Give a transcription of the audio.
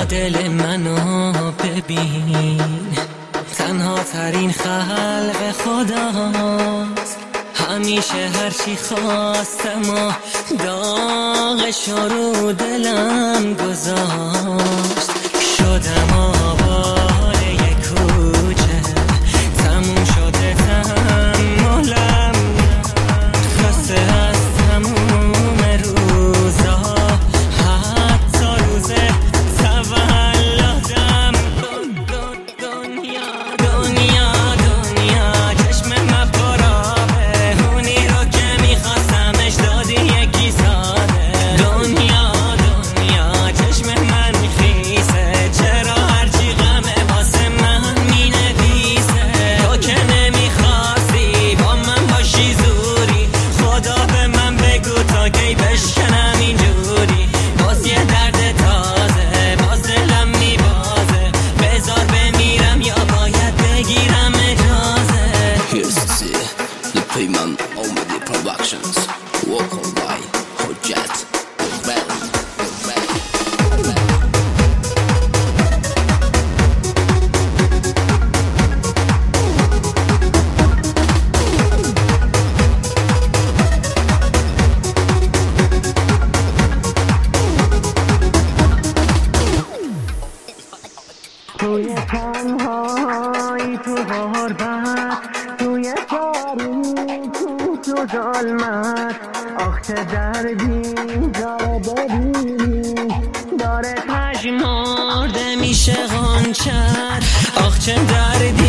دل منو ببین، تنها ترین خلق خداست. همیشه هرچی خواستم و داغش رو دلم گذاشت. شدم آواره یک کوچه، تموم شده تحملم، خسته از تموم روزا، حتی روز تولدم. دنیا دنیا دنیا چشم مپرابه، اونی رو که میخواستمش دادی یکی ساده. دنیا دنیا چشم من خیسه، چرا هرچی غمه واسه من مینویسه؟ تو که نمیخواستی با من باشی زوری، خدا به من بگو تا کی بشکنم اینجوری. باز یه درد تازه، باز دلم میبازه، بذار بمیرم یا باید بگیرم اجازه. Here's to see the payment on the productions. Walk on by Hojat. توی تنهایی، تو غربت، توی تاریکی، تو ظلمت، آخ چه دردی داره ببینی، داره پژمرده میشه غنچت. آخ چه دردی